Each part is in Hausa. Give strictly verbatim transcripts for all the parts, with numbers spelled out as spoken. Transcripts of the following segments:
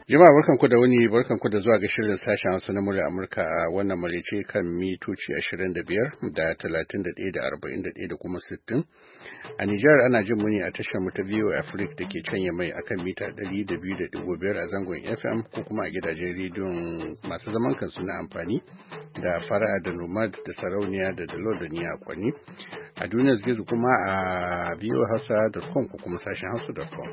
Jama'a barkanku da wani barkanku da zuwa ga shirin sashen Hausa na murya Amurka a wannan maraice kan mitoci ashirin da biyar da talatin da ɗaya da arba'in da ɗaya da kuma sittin. A Nijar ana jin muni a tashar mu ta V O A Africa da ke canye mai akan mita ɗari da biyu da ɗigo biyar a zangon F M ko kuma a gidajen rediyon masu zaman kansu na amfani da fara'a da nomad da sarauniya da dalo da niya kwani. A duniyar gizo kuma a v o hausa dot com ko kuma sashen hausa dot com.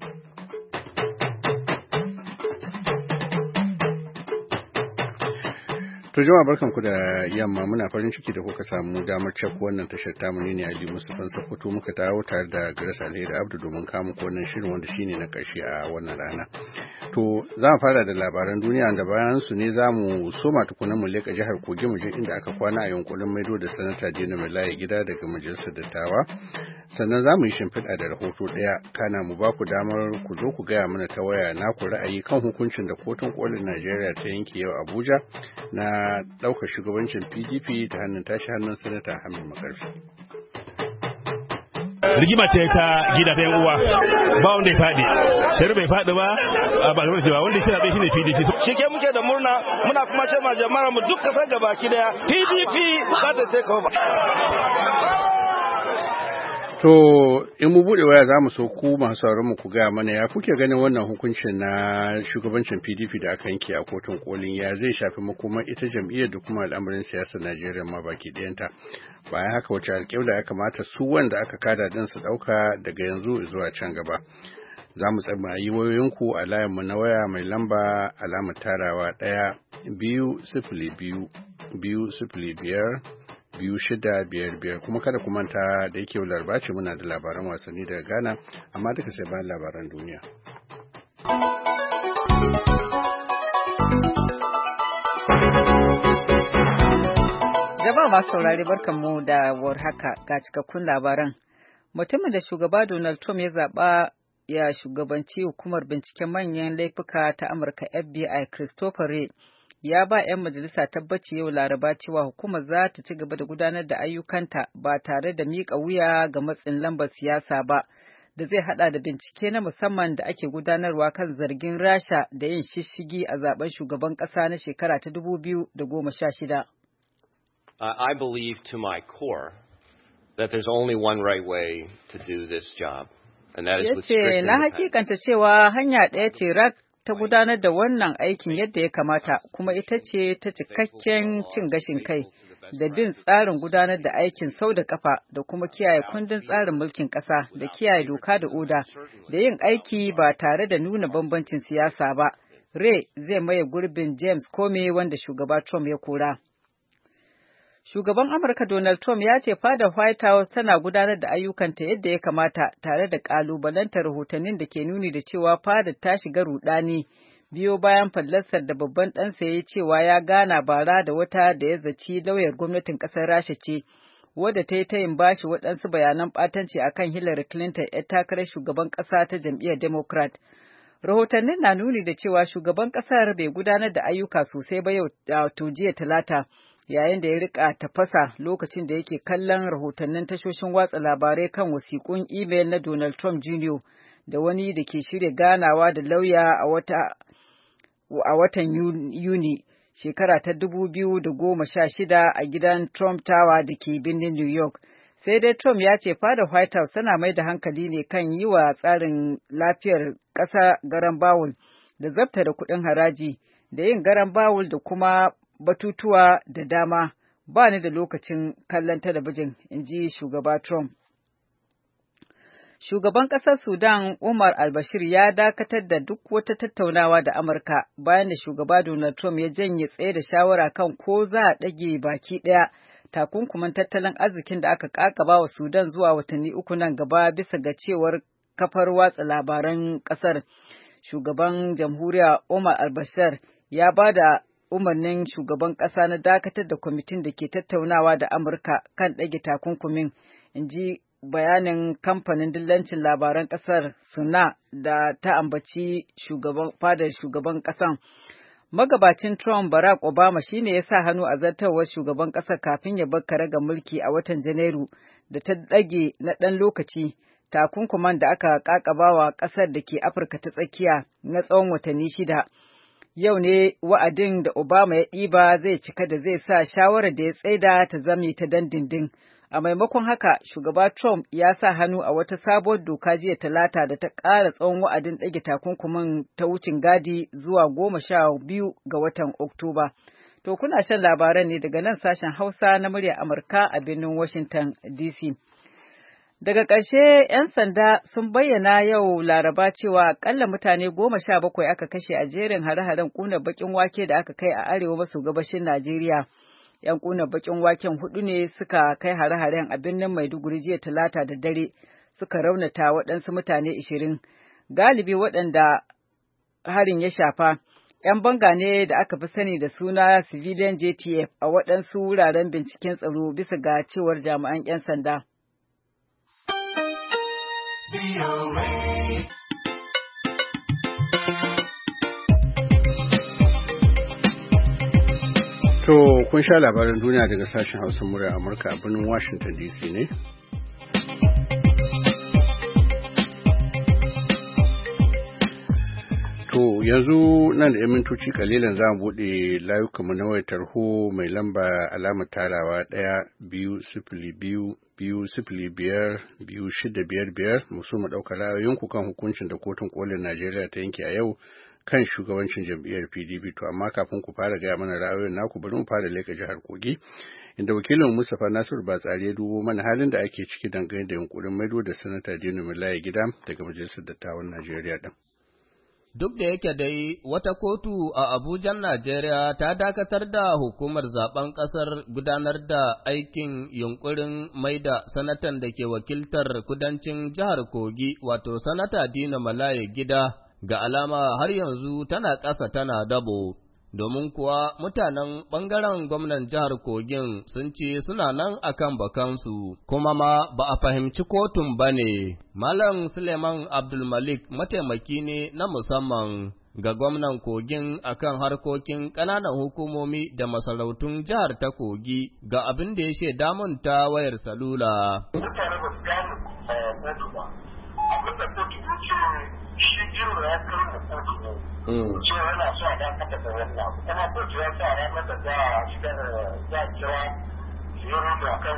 To jama'a barkanku da yamma, muna farin ciki da kuka samu damar cak wannan tashar tamu ne Ali Mustapha Sokoto, muka dawo tare da Grace Alheri Abdu domin kawo muku wannan shirin wanda shine na ƙarshe a wannan rana. To za mu fara da labaran duniya da bayan su ne za mu soma tukunan mu leƙa jihar Kogi mu je inda aka kwana a yunkurin maido da sanata Dino Melaye gida daga majalisar dattawa. Sannan za mu yi shimfiɗa da rahoto ɗaya, kana mu ba ku damar ku zo ku gaya mana ta waya naku ra'ayi kan hukuncin da kotun kolin Najeriya ta yanke yau Abuja na ɗaukar shugabancin P D P ta hannun tashi hannun sanata Hamid Makarfi. Rigima ce ta gida ta yan uwa, ba wanda ya faɗi, shari bai faɗi ba, ba kamar cewa wanda shi zaɓe shi ne P D P. Shike muke da murna, muna kuma ce ma jama'a mu duk kasar gabaki daya P D P za ta take over. To in mu buɗe waya za mu so ku masu sauran mu ku gaya mana ya kuke ganin wannan hukuncin na shugabancin P D P da aka yanke a kotun kolin, ya zai shafi makomar ita jam'iyyar da kuma al'amarin siyasar Najeriya ma baki ɗayanta. Bayan haka wace alƙibla ya kamata su wanda aka kada din su ɗauka daga yanzu zuwa can gaba. Za mu tsama yi wayoyinku a layinmu na waya mai lamba alamar tarawa ɗaya biyu sifili biyu biyu sifili biyar biyu shida biyar biyar, kuma kada ku manta da yake laraba ce muna da labaran wasanni daga Ghana, amma duka sai bayan labaran duniya. Jama'a masu saurari barkanmu da warhaka ga cikakkun labaran. Mutumin da shugaba Donald Trump ya zaɓa ya shugabanci hukumar binciken manyan laifuka ta Amurka F B I Christopher Wray ya ba 'yan majalisa tabbaci yau Laraba cewa hukumar za ta ci gaba da gudanar da ayyukanta ba tare da miƙa wuya ga matsin lambar siyasa ba, da zai hada da bincike na musamman da ake gudanarwa kan zargin Rasha da yin shishigi a zaben shugaban ƙasa na shekara ta dubu biyu da goma sha shida. Uh, I believe to my core that there's only one right way to do this job, and that is with strict independence. Na hakikanta cewa hanya ɗaya ce rak ta gudanar da wannan aikin yadda ya kamata, kuma ita ce ta cikakken cin gashin kai da bin tsarin gudanar da aikin sau da kafa da kuma kiyaye kundin tsarin mulkin ƙasa da kiyaye doka da oda da yin aiki ba tare da nuna bambancin siyasa ba. Ray zai maye gurbin James Comey wanda shugaba Trump ya kora. Shugaban Amurka Donald Trump ya ce fadar White House tana gudanar da ayyukanta yadda ya kamata tare da kalubalantar rahotannin da ke nuni da cewa fadar ta shiga rudani biyo bayan fallasar da babban ɗansa ya yi cewa ya gana bara da wata da ya zaci lauyar gwamnatin ƙasar Rasha ce, wadda ta yi tayin bashi waɗansu bayanan ɓatanci akan Hillary Clinton 'yar takarar shugaban ƙasa ta jam'iyyar Democrat. Rahotannin na nuni da cewa shugaban ƙasar bai gudanar da ayyuka sosai ba yau to jiya Talata, yayin da ya rika tafasa lokacin da yake kallon rahotannin tashoshin watsa labarai kan wasiƙun imel na Donald Trump Junior da wani da ke shirya ganawa da lauya a wata a watan Yuni shekara ta dubu biyu da goma sha shida a gidan Trump Tower da ke birnin New York. Sai dai Trump ya ce fadar White House tana mai da hankali ne kan yi wa tsarin lafiyar ƙasa garan bawul da zabta da kuɗin haraji da yin garan bawul da kuma batutuwa da dama. Ba ni da lokacin kallon talabijin, in ji shugaba Trump. Shugaban ƙasar Sudan Umar al-Bashir ya dakatar da duk wata tattaunawa da Amurka bayan da shugaba Donald Trump ya janye tsaye da shawara kan ko za a ɗage baki ɗaya takunkumin tattalin arzikin da aka ƙaƙaba wa Sudan zuwa watanni uku nan gaba bisa ga cewar kafar watsa labaran ƙasar. Shugaban jamhuriya Umar al-Bashir ya ba da umarnin shugaban ƙasa na dakatar da kwamitin da ke tattaunawa da Amurka kan ɗage takunkumin, in ji bayanin kamfanin dillancin labaran ƙasar Suna da ta ambaci shugaban fadar shugaban ƙasan. Magabacin Trump Barack Obama shine ya sa hannu a zartarwar shugaban ƙasar kafin ya bar karagar mulki a watan Janairu da ta ɗage na ɗan lokaci takunkuman da aka ƙaƙabawa ƙasar da ke Afirka ta tsakiya na tsawon watanni shida. Yau ne wa'adin da Obama ya ɗiba zai cika da zai sa shawarar da ya tsaida ta zame ta dandindin. A maimakon haka, shugaba Trump ya sa hannu a wata sabuwar doka jiya Talata da ta ƙara tsawon wa'adin ɗage takunkumin ta wucin gadi zuwa goma sha biyu ga watan Oktoba. To kuna shan labaran ne daga nan sashen Hausa na muryar Amurka a birnin Washington D C. Daga ƙarshe, ‘yan sanda sun bayyana yau Laraba cewa akalla mutane goma sha bakwai aka kashe a jerin hare-haren ƙunar baƙin wake da aka kai a arewa maso gabashin Najeriya. ‘Yan ƙunar baƙin waken hudu ne suka kai hare-haren a birnin Maiduguri jiya Talata da dare, suka raunata waɗansu mutane ishirin. Galibi waɗanda harin ya shafa, ‘yan banga ne da aka fi sani da suna civilian J T F a waɗansu wuraren binciken tsaro bisa ga cewar jami'an ‘yan sanda. To, kun sha labaran duniya daga sashen Hausa murar Amurka a birnin Washington D C ne? To, yanzu nan da ‘yan mintoci kalilan za mu buɗe layukanmu na wayar tarho mai lamba alamar tarawa ɗaya biyu sifili biyu biyu sifili biyar biyu shida biyar biyar musu mu ɗaukar ra'ayoyinku kan hukuncin da kotun kolin Najeriya ta yanke a yau kan shugabancin jam'iyyar P D P. To amma kafin ku fara gaya mana ra'ayoyin naku bari mu fara leƙa jihar Kogi inda wakilin Mustapha Nasiru Batsari ya dubo mana halin da ake ciki dangane da yunkurin maido da sanata Dino Melaye gida daga majalisar dattawan Najeriya din. Duk da yake dai wata kotu a Abujan Najeriya ta dakatar da hukumar zaben ƙasar gudanar da aikin yunkurin maida sanatan da ke wakiltar kudancin jihar Kogi wato sanata Dino Melaye gida ga alama har yanzu tana ƙasa tana dabo. Domin kuwa mutanen ɓangaren gwamnan jihar Kogin sun ce suna nan akan bakansu, kuma ma ba a fahimci kotun ba ne. Malam Suleiman Abdulmalik mataimaki ne na musamman ga gwamnan Kogin akan harkokin ƙananan hukumomi da masarautun jihar ta Kogi ga abin da ya shaida mun ta wayar salula. Mutane ba su gane kotu ba, abin da kotu ya ce shi jiro ya kai da kotu ne. cewa yana so a dakatar da wannan kuma kotu ya sa ranar da za a shigar za a kira zero da kan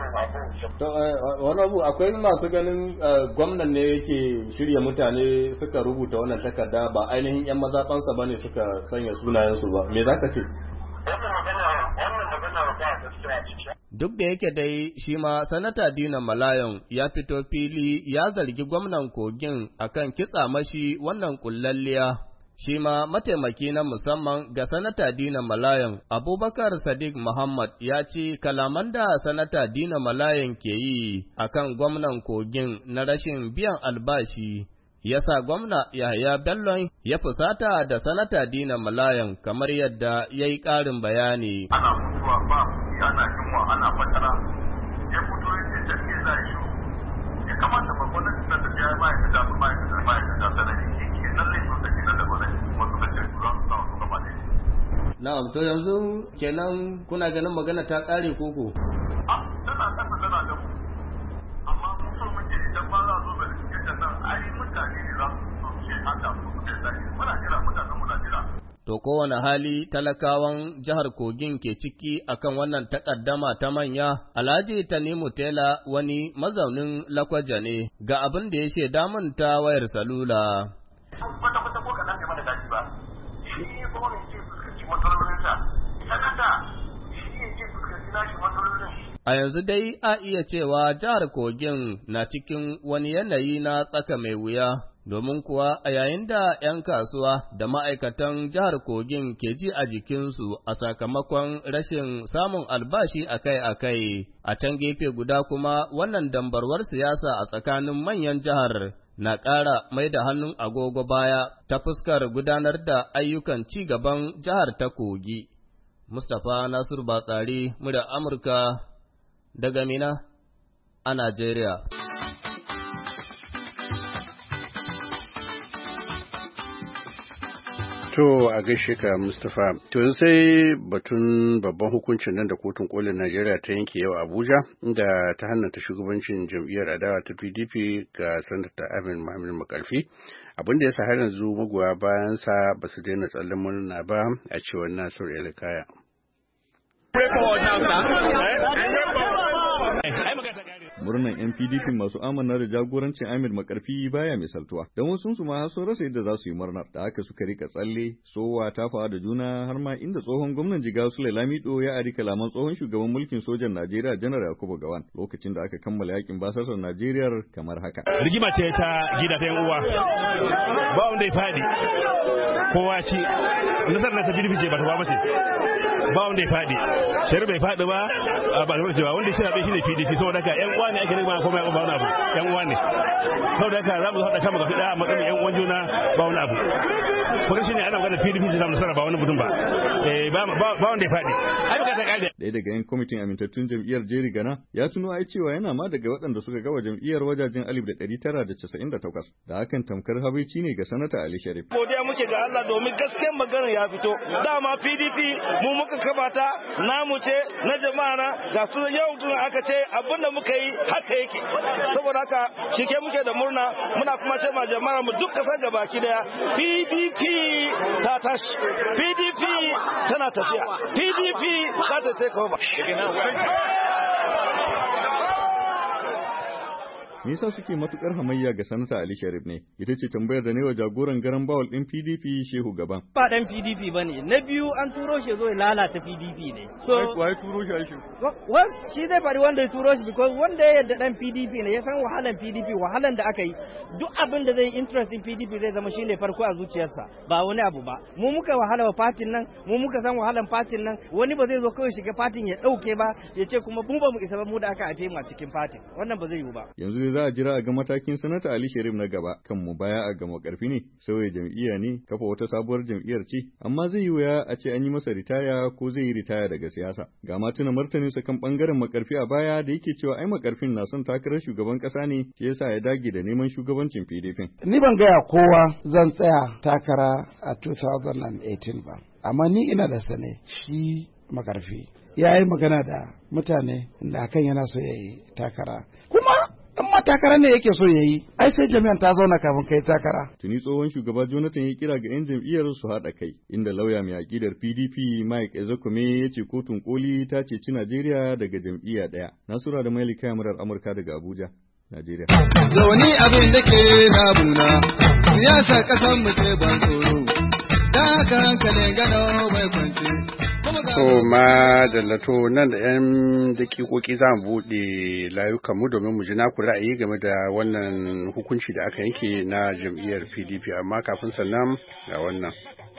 abu. Wani abu akwai masu ganin gwamnan ne yake shirya mutane suka rubuta wannan takarda ba ainihin 'yan mazaɓansa ba ne suka sanya sunayensu ba. Me za ka ce? Wannan magana wannan magana ba gaskiya ciki. Duk da yake dai shi ma sanata Dino Melaye ya fito fili ya zargi gwamnan Kogin akan kitsa mashi wannan kullalliya. Shi ma mataimaki na musamman ga Sanata Dino Melaye, Abubakar Sadiq Muhammad ya ce kalaman da Sanata Dino Melaye ke yi a kan gwamnan Kogin na rashin biyan albashi, ya sa gwamna Yahaya Bello ya fusata da Sanata Dino Melaye kamar yadda ya yi ƙarin bayani. Ana mutuwa ba, ana yunwa, ana fatara, ya fito ya ce tafiye za a yi ya kamata ba gwamnati ta tafiya ma'aikata ma'aikata ma'aikata sanadi ke nan laifin da ke nan da gwamnati wasu da ke tura su sama su gaba da Na'am, to yanzu kenan kuna ganin magana ta ƙare koko? A, tana kasa tana da mu, amma mun so muke idan ba za a zo da cikin nan ai mutane ne za su ce haka su kuke zai muna jira mutanen muna jira. To kowane hali talakawan jihar Kogin ke ciki akan wannan takaddama ta manya, Alhaji Tanimu Tela wani mazaunin Lakwaja ne ga abin da ya shaida mun ta wayar salula. Kwata-kwata ko kaɗan game da daji ba, shi ne kuma mai ce fuskanci matsalolinsa, sanata shi ne ce fuskanci nashi matsalolin. A yanzu dai a iya cewa jihar Kogin na cikin wani yanayi na tsaka mai wuya. Domin kuwa a yayin da ‘yan kasuwa da ma'aikatan jihar Kogin ke ji a jikinsu a sakamakon rashin samun albashi akai-akai, a can gefe guda kuma wannan dambarwar siyasa a tsakanin manyan jihar na ƙara mai da hannun agogo baya ta fuskar gudanar da ayyukan ci gaban jihar ta Kogi. Mustapha Nasiru Batsari, murya Amurka, daga Mina a Najeriya. To a gaishe ka Mustapha. To sai batun babban hukuncin nan da kotun kolin Najeriya ta yanke yau Abuja inda ta hannata shugabancin jam'iyyar adawa ta P D P ga sanata Ahmed Muhammad Makarfi. Abin da ya sa har yanzu magoya bayan sa ba su daina tsallen murna ba a cewar Nasiru Elikaya. Murnan yan P D P masu amana da jagorancin Ahmed Makarfi baya misaltuwa. Don wasu su ma sun rasa yadda za su yi murnar da haka suka rika tsalle, sowa, tafawa da juna har ma inda tsohon gwamnan Jigawa Sule Lamido ya ari kalaman tsohon shugaban mulkin sojan Najeriya Janar Yakubu Gawan lokacin da aka kammala yakin basasar Najeriya kamar haka. Rigima ce ta gida ta yan uwa. Ba wanda ya fadi. Kowa ci nasar na ta P D P ce ba ta ba mace. Ba wanda ya fadi. Shari bai fadi ba ba da cewa wanda shi rabe shi ne P D P saboda haka yan uwa ne ake rigima kuma yan uwa wani abu. Yan uwa ne. Saboda haka za mu haɗa kama ga fida a matsayin yan uwan juna ba wani abu. Kuma shi ne ana magana P D P ce ta nasara ba wani mutum ba. Eh ba ba wanda ya fadi. Ai baka ta kaida. Ɗaya daga yan kwamitin amintattun jam'iyyar Jerry Gana ya tuno ai cewa yana ma daga waɗanda suka gawa jam'iyyar wajajen alif da ɗari tara da casa'in da takwas da hakan tamkar habaici ne ga sanata Ali Sharif. Godiya muke ga Allah domin gaskiyar magana ya fito. Dama P D P mu muka kabata namu ce na jama'a na ga su yau tun aka ce abinda muka yi haka yake. Saboda haka shike muke da murna muna kuma ce ma jama'a mu duk kasar gabaki daya P D P ta tashi. P D P tana tafiya. P D P za ta take over. Me yasa suke matukar hamayya ga sanata Ali Sharif ne? Ita ce tambayar da ne wa jagoran garan bawal din P D P Shehu Gaban. Ba dan P D P bane. Na biyu an turo shi zo ya lalata P D P ne. So wai turo shi Aishu. Was shi zai bari wanda ya turo shi because wanda ya yarda dan P D P ne ya san wahalan P D P wahalan da aka yi. Duk abin da zai interest in P D P zai zama shine farko a zuciyarsa ba wani abu ba. Mu muka wahala wa fatin nan, mu muka san wahalan fatin nan. Wani ba zai zo kawai shiga fatin ya dauke ba ya ce kuma mu ba mu isa ba mu da aka haife mu a cikin fatin. Wannan ba zai yiwu ba. Yanzu za a jira a ga matakin sanata Ali Sharif na gaba kan mu baya a gama karfi ne sauya jam'iyya ne kafa wata sabuwar jam'iyyar ce amma zai yi wuya a ce an yi masa ritaya ko zai yi ritaya daga siyasa ga ma tuna martanin sa kan bangaren makarfi a baya da yake cewa ai makarfin na son takarar shugaban kasa ne shi yasa ya dage da neman shugabancin P D P. Ni ban gaya kowa zan tsaya takara a two thousand eighteen ba amma ni ina da sane shi makarfi ya yi magana da mutane da akan yana so ya yi takara kuma in ma takara ne yake so ya yi ai sai jami'an ta zauna kafin kai takara. Tuni tsohon shugaba Jonathan ya kira ga 'yan jam'iyyar su haɗa kai inda lauya mai aƙidar P D P Mike Ezekweme ya ce kotun koli ta ceci Najeriya daga jam'iyya ɗaya. Nasura da Mailika murar Amurka daga Abuja, Najeriya. Zauni abin da ke damuna siyasa ƙasar mu ce ban tsoro da haka hankalin gano mai kwance. To ma dallato nan da 'yan dakikoki za mu buɗe layukanmu domin mu ji naku ra'ayi game da wannan hukunci da aka yanke na jam'iyyar P D P amma kafin sannan ga wannan.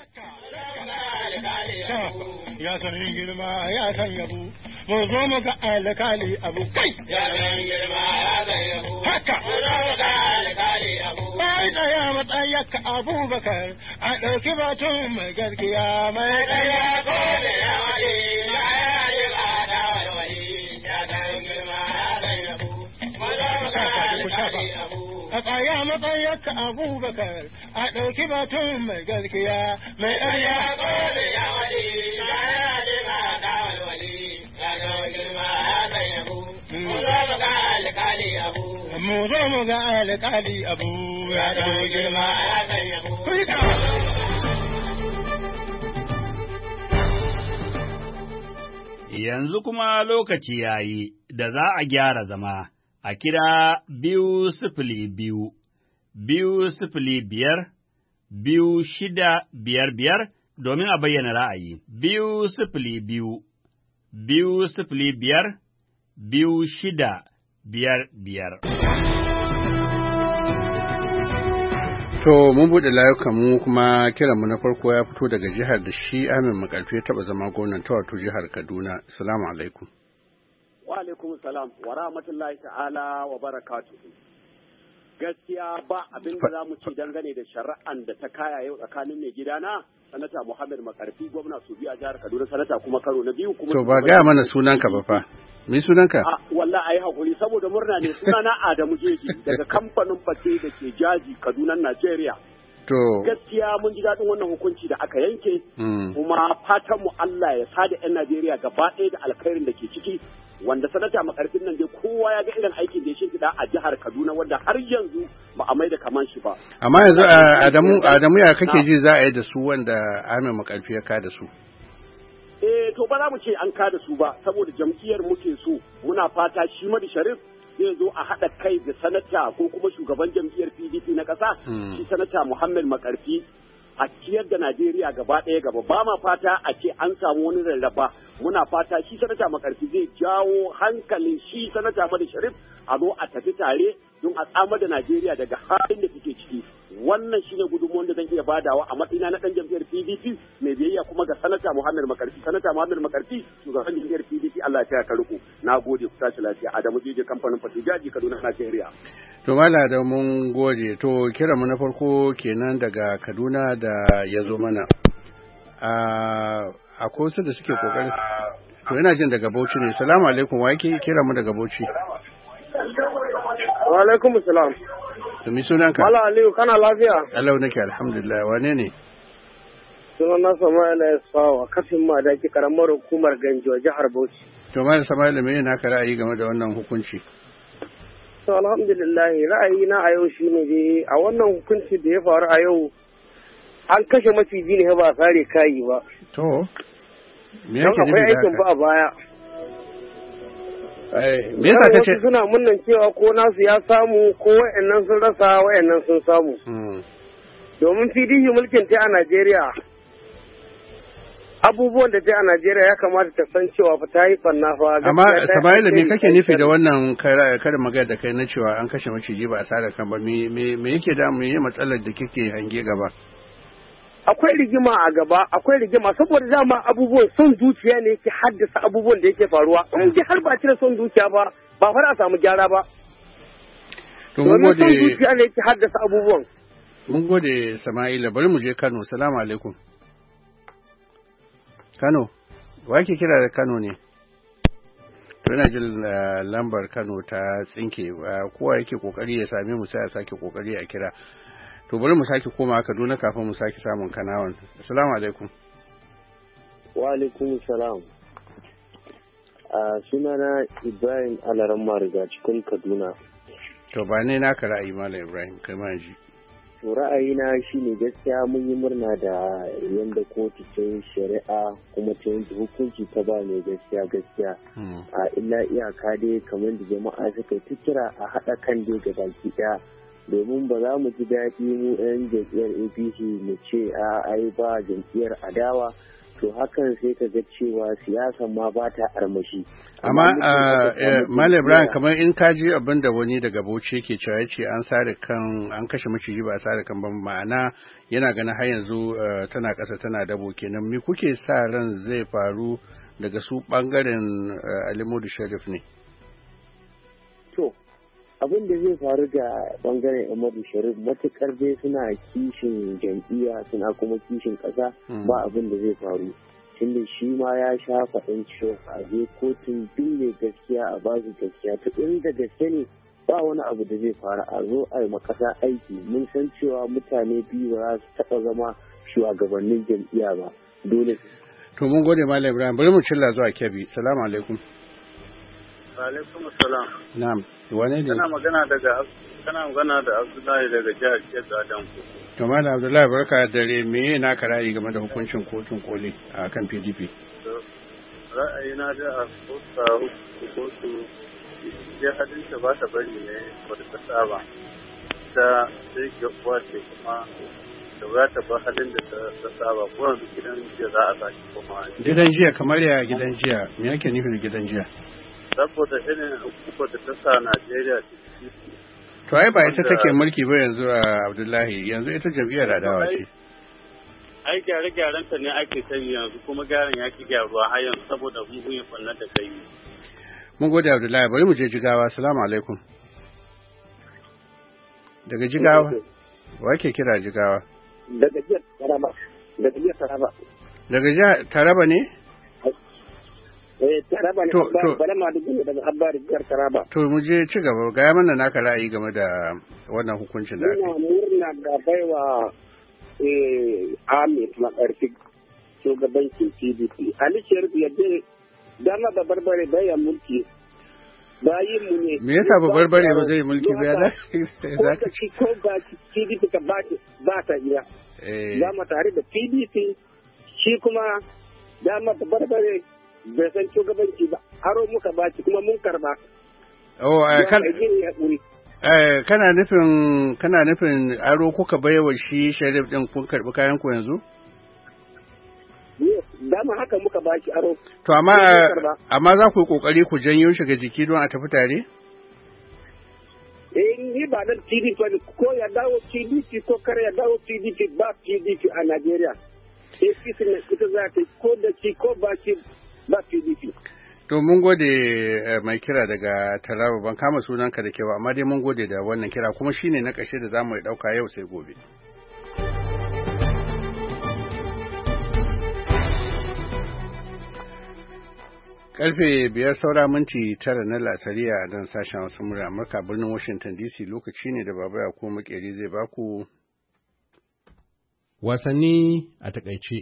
Ya san girma ya san yabo mu zo mu ga alkali abu kai ya san girma ya san yabo haka mu zo mu ga alkali abu bai tsaya matsayaka Abubakar a ɗauki batun mai gaskiya mai tsaya ko da ya wani ya yi tsada wani ya san girma ya san yabo mu zo mu ga alkali abu a tsaya matsayaka Abubakar a ɗauki batun mai gaskiya mai tsaya ko da ya wani ya yi tsada wani mu zo mu ga alƙali abu ya ɗau girma ya sanya mu. Yanzu kuma lokaci ya yi da za a gyara zama a kira biyu sifili biyu, biyu sifili biyar, biyu shida biyar biyar domin a bayyana ra'ayi. Biyu sifili biyu, biyu sifili biyar, biyu shida biyar biyar. To mun buɗe layukan mu kuma kiranmu na farko ya fito daga jihar da shi Ahmed Makarfi ya taɓa zama gwamnan ta wato jihar Kaduna. Assalamu alaikum. Wa alaikum salam wa rahmatullahi ta'ala wa barakatuhu. Gaskiya ba abin da za mu ci dangane da shari'an da ta kaya yau tsakanin mai gidana sanata Muhammad Makarfi gwamna su biya jihar Kaduna sanata kuma karo na biyu kuma. To ba gaya mana sunanka ba fa. Me sunanka? A wallahi ai hakuri saboda murna ne sunana Adamu Jeji daga kamfanin Fate da ke Jaji Kaduna Najeriya. gaskiya mun ji daɗin wannan hukunci da aka yanke kuma fatan mu Allah ya sada 'yan Najeriya gaba ɗaya da alkhairin da ke ciki wanda sanata makarfin nan dai kowa ya ga irin aikin da ya shimfiɗa a jihar Kaduna wanda har yanzu ba a mai da kaman shi ba. Amma yanzu Adamu Adamu ya kake ji za a yi da su wanda Ahmed Makarfi ya ka da su? Eh to ba za mu ce an ka da su ba saboda jam'iyyar muke so muna fata shi Madi Sharif zai zo a haɗa kai da sanata ko kuma shugaban jam'iyyar P D P na ƙasa shi sanata Muhammad Makarfi a ciyar da Najeriya gaba ɗaya gaba ba ma fata a ce an samu wani rarraba muna fata shi sanata Makarfi zai jawo hankalin shi sanata Madi Sharif a zo a tafi tare don a tsamar da Najeriya daga halin da take ciki wannan shine gudunmuwan da zan iya badawa a matsayina na ɗan jam'iyyar P D P mai biyayya kuma ga sanata Muhammad Makarfi sanata Muhammad Makarfi shugaban jam'iyyar P D P Allah ya ka riko na gode ku tashi lafiya Adamu Jeje kamfanin Fatijaji Kaduna Najeriya. To mala da mun gode to kira mu na farko kenan daga Kaduna da ya zo mana a akwai wasu da suke kokarin to ina jin daga Bauchi ne. Assalamu alaikum wa yake kira mu daga Bauchi? Wa alaikum salam. To mi sunanka? Mala Aliyu kana lafiya? Allah nake alhamdulillah. Wane ne? Sunan na Sama'ila Isfawa kafin ma da ke karamar hukumar Ganjo jihar Bauchi. To Malam Sama'ila me yana ka ra'ayi game da wannan hukunci? To alhamdulillah ra'ayi na a yau shine dai a wannan hukunci da ya faru a yau an kashe maciji ne ba sare kayi ba. To me yake nufi da aikin ba a baya. Me yasa kace suna munnan cewa ko nasu ya samu ko wayannan sun rasa wayannan sun samu. Domin P D P mulkin ta a Najeriya abubuwan da ta a Najeriya ya kamata ta san cewa fa ta yi fanna fa. Amma Sama'ila me kake nufi da wannan karin magana da kai na cewa an kashe maciji ba a sare kan ba me me yake da mu yi matsalar da kike hange gaba? Akwai rigima a gaba, akwai rigima saboda dama abubuwan son zuciya ne yake haddasa abubuwan da yake faruwa. In ji har ba cire son zuciya ba, ba fara a samu gyara ba. To mun gode. Son zuciya ne yake haddasa abubuwan. Mun gode Sama'ila, bari mu je Kano. Salamu alaikum. Kano, wa ke kira da Kano ne? To ina jin lambar Kano ta tsinke, kowa yake kokari ya same mu sai a sake kokari a kira. To bari mu sake koma Kaduna kafin mu sake samun Kanawan. Assalamu alaikum. Wa alaikum salam. A sunana Ibrahim Alaramma daga cikin Kaduna. To ba ne naka ra'ayi Malam Ibrahim kai ma ji. To ra'ayina shine gaskiya mun yi murna da yanda kotu ta yi shari'a kuma ta yanke hukunci ta ba mai gaskiya gaskiya. A illa iyaka dai kamar da jama'a suka yi kira a haɗa kan dai ga baki ɗaya. Domin ba za mu ji daɗi mu 'yan jam'iyyar A P C mu ce a ai ba jam'iyyar adawa to hakan sai ka ga cewa siyasa ma ba ta armashi. Amma Malam Ibrahim kamar in ka ji abin da wani daga Bauchi yake cewa ce an sare kan an kashe maciji ba a sare kan ba ma'ana yana ganin har yanzu tana ƙasa tana dabo kenan me kuke sa ran zai faru daga su ɓangaren Alimudu Sharif ne? To abin da zai faru da bangaren Ahmadu Sharif matukar dai suna kishin jam'iyya suna kuma kishin ƙasa ba abin da zai faru tunda shi ma ya sha faɗin cewa a je kotun binne gaskiya a ba su gaskiya ta inda gaske ne ba wani abu da zai faru a zo a yi makasa aiki mun san cewa mutane biyu ba za su taɓa zama shugabannin jam'iyya ba dole. To mun gode Malam Ibrahim bari mu cilla zuwa Kebbi. Salamu alaikum. Alaikum salam. Na'am. Wane ne? Kana magana daga kana magana da Abdullahi daga jihar Kebbi Adamko. To Malam Abdullahi barka da dare me na ka ra'ayi game da hukuncin kotun koli a kan P D P? Ra'ayina da a kotu kotu ya hadin ta ba ta bari ne wadda ta saba. Ta sai ke kuwa ce kuma da za ta ba halin da ta saba ko yanzu gidan jiya za a sake kuma. Gidan jiya kamar ya gidan jiya me yake nufin gidan jiya? Saboda irin hukumar da ta sa Najeriya to ai ba ita take mulki ba yanzu a Abdullahi yanzu ita jam'iyyar adawa ce ai gyare-gyaren ta ne ake sani yanzu kuma gyaran ya ki gyaruwa har yanzu saboda mugun ya fannar da kai mun gode Abdullahi bari mu je Jigawa assalamu alaikum daga Jigawa wa ke kira Jigawa daga jihar Taraba daga jihar Taraba daga jihar Taraba ne Eh, Taraba ne, bala ma duk daga Abba da jihar Taraba. To mu je ci gaba, gaya mana naka ra'ayi game da wannan hukuncin da aka yi. Muna murna da baiwa Ahmed Makarfi shugabancin P D P. Ali Sharif yadda dama ba barbare baya mulki bayin mu ne. Me yasa ba barbare ba zai mulki ba da? Za ka ci ko ba P D P ka ba ba ta iya. Dama tare da P D P shi kuma dama ba barbare bai san shugabanci ba. Aro muka ba kuma mun karba. Oh, kan Eh, kana nufin kana nufin aro kuka baiwa shi Sharif din kun karbi kayan ku yanzu? Dama haka muka baki aro. To amma amma za ku yi kokari ku janyo shi ga jiki don a tafi tare? Eh, ni ba dan P D P ko ya dawo P D P ko kar ya dawo P D P ba P D P a Najeriya. Sai kisi ne ita za ta ko da ci ko ba ci ba P D P. To mun gode mai kira daga Taraba, ban kama sunanka da kewa amma dai mun gode da wannan kira kuma shine na ƙarshe da zamu ɗauka yau sai gobe. Karfe biyar saura minti tara na lasariya a dan sashen wasu murya Amurka birnin Washington D C lokaci ne da Baba ya kuma makeri zai baku wasanni a takaice.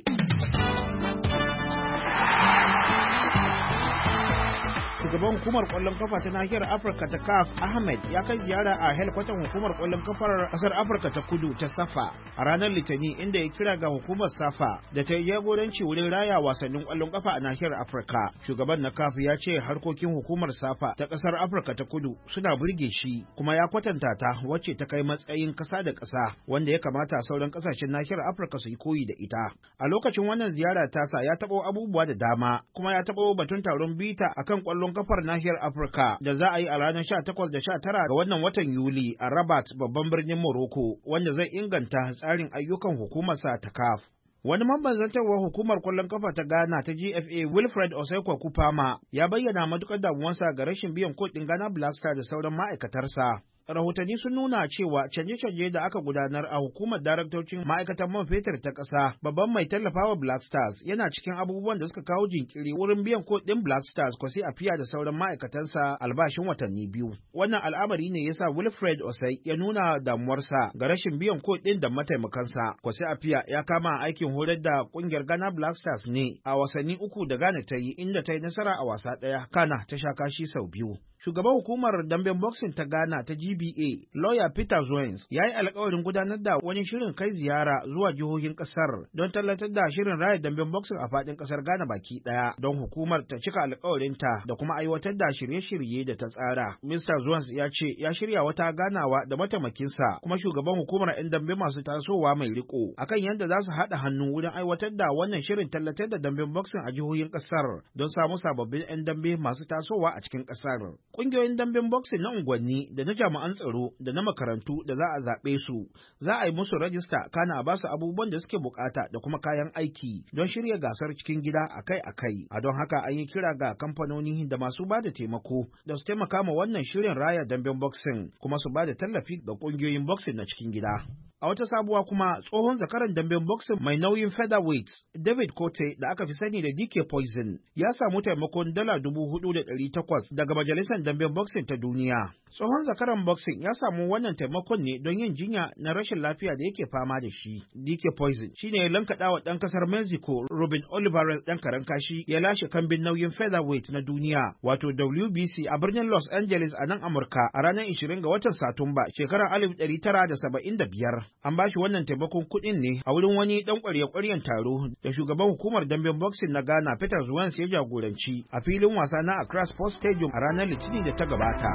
Shugaban hukumar kwallon kafa ta nahiyar Afirka ta C A F Ahmed ya kai ziyara a helkwatan hukumar kwallon kafar kasar Afirka ta Kudu ta SAFA a ranar Litinin inda ya kira ga hukumar SAFA da ta yi jagoranci wurin raya wasannin kwallon kafa a nahiyar Afirka. Shugaban na C A F ya ce harkokin hukumar SAFA ta kasar Afirka ta Kudu suna burge shi kuma ya kwatanta ta wacce ta kai matsayin kasa da kasa wanda ya kamata sauran kasashen nahiyar Afirka su yi koyi da ita. A lokacin wannan ziyara tasa ya taɓo abubuwa da dama kuma ya taɓo batun taron bita akan kwallon kafar nahiyar Afirka da za a yi a ranar sha takwas da sha tara ga wannan watan Yuli a Rabat babban birnin Morocco wanda zai inganta tsarin ayyukan hukumarsa ta C A F. Wani mamban zantarwar hukumar kwallon kafa ta Ghana ta G F A Wilfred Osaikwa Kupama ya bayyana matukar damuwarsa ga rashin biyan kuɗin Ghana Black Stars da sauran ma'aikatarsa. Rahotanni sun nuna cewa canje-canje da aka gudanar a hukumar daraktocin ma'aikatan man fetur ta ƙasa babban mai tallafawa Black Stars yana cikin abubuwan da suka kawo jinkiri wurin biyan kuɗin Black Stars kwasi a fiya da sauran ma'aikatansa albashin watanni biyu. Wannan al'amari ne yasa Wilfred Osai ya nuna damuwarsa ga rashin biyan kuɗin da mataimakansa. Kwasi a fiya ya kama aikin horar da ƙungiyar Ghana Black Stars ne a wasanni uku da Ghana ta yi inda ta yi nasara a wasa ɗaya kana ta sha kashi sau biyu. Shugaban hukumar damben boxing ta Ghana ta G B A, lawyer Peter Zoens, ya yi alkawarin gudanar da wani shirin kai ziyara zuwa jihohin kasar don tallatar da shirin raya damben boxing a faɗin kasar Ghana baki ɗaya don hukumar ta cika alkawarinta da kuma aiwatar da shirye-shirye da ta tsara. mister Zoens ya ce ya shirya wata ganawa da mataimakinsa kuma shugaban hukumar 'yan dambe masu tasowa mai riko akan yadda za su haɗa hannu wurin aiwatar da wannan shirin tallatar da damben boxing a jihohin kasar don samu sababbin 'yan dambe masu tasowa a cikin kasar. Ƙungiyoyin damben boxing na unguwanni da na jami'an tsaro da na makarantu da za a zaɓe su za a yi musu rajista kana a basu abubuwan da suke bukata da kuma kayan aiki don shirya gasar cikin gida akai-akai. A don haka an yi kira ga kamfanoni da masu ba da taimako da su taimaka ma wannan shirin raya damben boxing kuma su ba da tallafi ga ƙungiyoyin boxing na cikin gida. A wata sabuwa kuma tsohon zakaran damben boxing mai nauyin featherweight David Kote da aka fi sani da D K Poison ya samu taimakon dala dubu hudu da ɗari takwas daga majalisar damben boxing ta duniya. Tsohon zakaran boxing ya samu wannan taimakon ne don yin jinya na rashin lafiya da yake fama da shi. D K Poison shine ya lankaɗa wa ɗan ƙasar Mexico Robin Olivares ɗan karen kashi ya lashe kambin nauyin featherweight na duniya wato W B C a birnin Los Angeles a nan Amurka a ranar ishirin ga watan Satumba shekarar alif ɗari tara da saba'in da biyar. An ba shi wannan taimakon kuɗin ne a wurin wani ɗan ƙwarya-ƙwaryen taro da shugaban hukumar damben boxing na Ghana Peter Zuwans ya jagoranci a filin wasa na Accra Sports Stadium a ranar Litinin da ta gabata.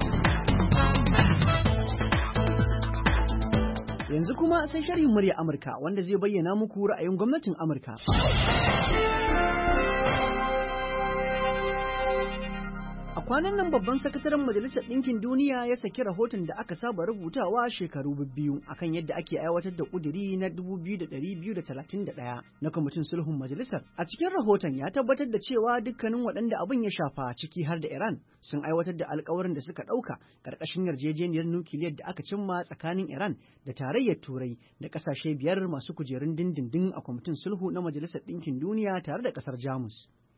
Yanzu kuma sai sharhin murya Amurka wanda zai bayyana muku ra'ayin gwamnatin Amurka. A kwanan nan babban sakataren Majalisar Ɗinkin Duniya ya saki rahoton da aka saba rubutawa shekaru biyu akan yadda ake aiwatar da ƙudiri na dubu biyu da ɗari biyu da talatin da ɗaya na kwamitin sulhun majalisar. A cikin rahoton ya tabbatar da cewa dukkanin waɗanda abin ya shafa ciki har da Iran sun aiwatar da alkawarin da suka ɗauka ƙarƙashin yarjejeniyar nukiliyar da aka cimma tsakanin Iran da tarayyar Turai da ƙasashe biyar masu kujerun dindindin a kwamitin sulhu na Majalisar Ɗinkin Duniya tare da ƙasar Jamus.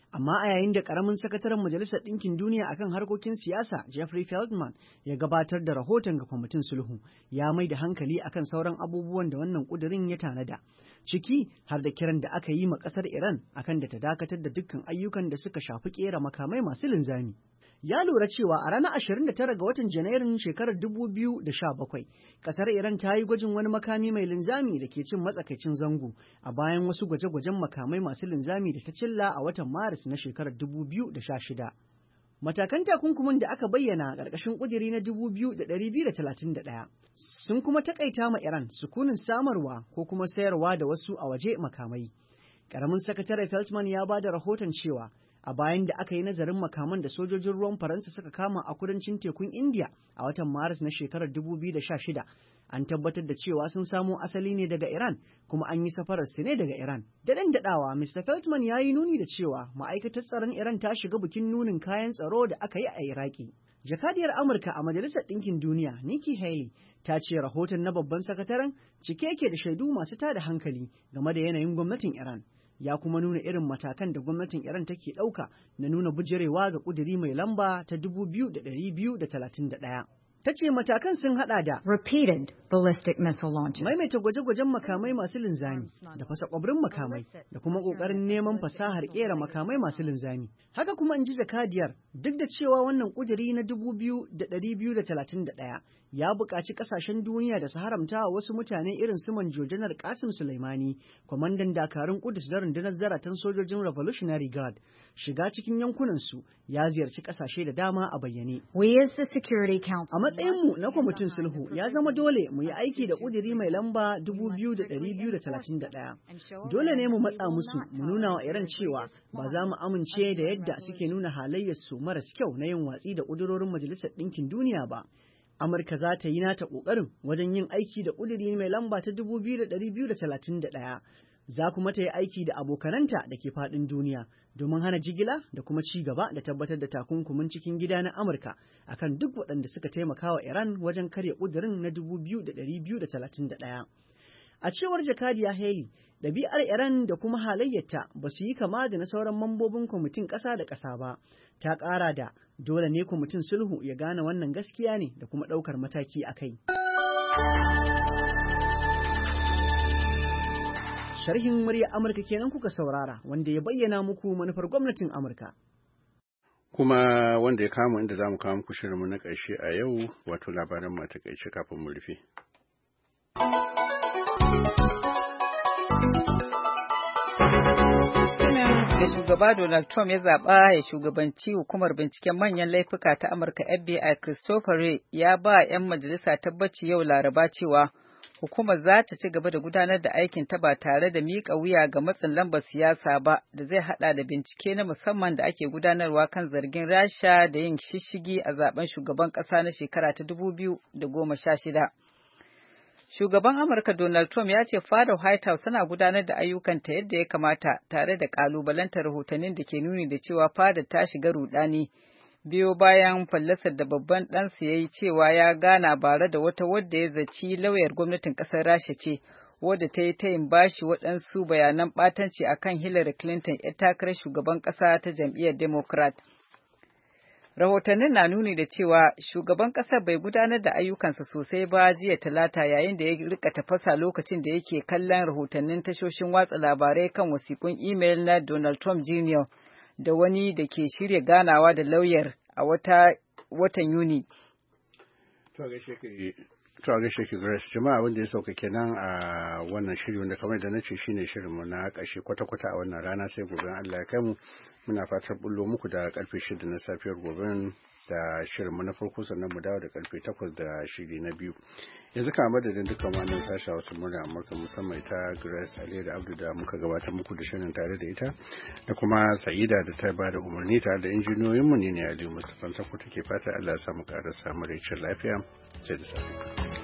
Amma a yayin da ƙaramin sakataren Majalisar Ɗinkin Duniya akan harkokin siyasa Jeffrey Feltman ya gabatar da rahoton ga kwamitin sulhu, ya mai da hankali akan sauran abubuwan da wannan ƙudurin ya tanada, ciki har da kiran da aka yi ma ƙasar Iran akan da ta dakatar da dukkan ayyukan da suka shafi ƙera makamai masu linzami. Ya lura cewa a ranar ashirin da tara ga watan Janairun shekarar dubu biyu da sha bakwai, ƙasar Iran ta yi gwajin wani makami mai linzami da ke cin matsakaicin zango a bayan wasu gwaje-gwajen makamai masu linzami da ta cilla a watan Maris na shekarar dubu biyu da sha shida. Matakan takunkumin da aka bayyana a ƙarƙashin ƙudiri na dubu biyu da ɗari biyu da talatin da ɗaya sun kuma taƙaita ma Iran sukunin samarwa ko kuma sayarwa da wasu a waje makamai. Ƙaramin sakatare Feltman ya ba da rahoton cewa a bayan da aka yi nazarin makaman da sojojin ruwan Faransa suka kama a kudancin tekun Indiya a watan Maris na shekarar dubu biyu da sha shida, an tabbatar da cewa sun samo asali ne daga Iran kuma an yi safarar su ne daga Iran. Daɗin daɗawa, Mister Feltman ya yi nuni da cewa ma'aikatar tsaron Iran ta shiga bikin nunin kayan tsaro da aka yi a Iraki. Jakadiyar Amurka a Majalisar Ɗinkin Duniya, Nikki Haley, ta ce rahoton na babban sakataren cike yake da shaidu masu tada hankali game da yanayin gwamnatin Iran. Ya kuma nuna irin matakan da gwamnatin Iran take ɗauka na nuna bujirewa ga ƙuduri mai lamba ta dubu biyu da ɗari biyu da talatin da ɗaya. Ta ce matakan sun haɗa da repeated ballistic missile launches, maimaita gwaje-gwajen makamai masu linzami da fasa ƙwabrin makamai da kuma ƙoƙarin neman fasahar ƙera makamai masu linzami. Haka kuma in ji jakadiyar, duk da cewa wannan ƙuduri na dubu biyu da ɗari biyu da talatin da ɗaya ya buƙaci ƙasashen duniya da su haramta wa wasu mutane irin su Manjo Janar Qasim Soleimani, kwamandan dakarun Kudus da rundunar zaratan sojojin Revolutionary Guard, shiga cikin yankunansu, ya ziyarci ƙasashe da dama a bayyane. We as the Security Council, a matsayinmu na kwamitin sulhu, ya zama dole mu yi aiki da ƙuduri mai lamba dubu biyu da ɗari biyu da talatin da ɗaya. Dole ne mu matsa musu, mu nuna wa Iran cewa ba za mu amince da yadda suke nuna halayyarsu maras kyau na yin watsi da ƙudurorin Majalisar Ɗinkin Duniya ba. Amurka za ta yi nata ƙoƙarin wajen yin aiki da ƙuduri mai lamba ta dubu biyu da ɗari biyu da talatin da ɗaya. Za kuma ta yi aiki da abokananta da ke faɗin duniya domin hana jigila da kuma ci gaba da tabbatar da takunkumin cikin gida na Amurka akan duk waɗanda suka taimaka wa Iran wajen karya ƙudurin na dubu biyu da ɗari biyu da talatin da ɗaya. A cewar Jakadiya Haley, ɗabi'ar Iran da kuma halayyarta ba su yi kama da na sauran mambobin kwamitin ƙasa da ƙasa ba. Ta ƙara da dole ne kwamitin sulhu ya gane wannan gaskiya ne da kuma ɗaukar mataki a kai. Sharhin murya Amurka kenan kuka saurara, wanda ya bayyana muku manufar gwamnatin Amurka. Kuma wanda ya kama inda za mu kawo muku shirinmu na ƙarshe a yau, wato labaran mu a takaice kafin mu rufe. Da shugaba Donald Trump ya zaɓa ya shugabanci hukumar binciken manyan laifuka ta Amurka F B I, Christopher Wray ya ba 'yan majalisa tabbaci yau Laraba cewa hukumar za ta ci gaba da gudanar da aikin ta ba tare da miƙa wuya ga matsin lambar siyasa ba, da zai haɗa da bincike na musamman da ake gudanarwa kan zargin Rasha da yin shishigi a zaben shugaban ƙasa na shekara ta dubu biyu da goma sha shida. Shugaban Amurka Donald Trump ya ce fadar White House tana gudanar da ayyukanta yadda ya kamata, tare da kalubalantar rahotannin da ke nuni da cewa fadar ta shiga rudani biyo bayan fallasar da babban ɗansa ya yi cewa ya gana bare da wata wadda ya zaci lauyar gwamnatin ƙasar Rasha ce, wadda ta yi tayin bashi waɗansu bayanan ɓatanci akan Hillary Clinton, 'yar takarar shugaban ƙasa ta jam'iyyar Democrat. Rahotannin na nuni da cewa shugaban ƙasar bai gudanar da ayyukansa sosai ba jiya Talata, yayin da ya rika tafasa lokacin da yake kallon rahotannin tashoshin watsa labarai kan wasiƙun imel na Donald Trump Junior da wani da ke shirya ganawa da lauyar a wata watan Yuni. To a gaishe ki Grace, jama'a wanda ya sauka kenan a wannan shiri, wanda kamar da na ce shine shirinmu na ƙarshe kwata-kwata a wannan rana, sai gobe Allah ya kai mu. Muna fatar bullo muku da karfe shida na safiyar gobe da shirinmu na farko, sannan mu dawo da karfe takwas da shiri na biyu. Yanzu kama madadin dukkan wannan sashi wasu murna Amurka, musamman ta Grace Ali da Abdu da muka gabatar muku da shirin tare da ita, da kuma Sa'ida da ta bada umarni tare da injiniyoyinmu ne ne Aliyu Mustapha Sako take fata Allah ya samu ƙara samu lafiya. Sai da safe.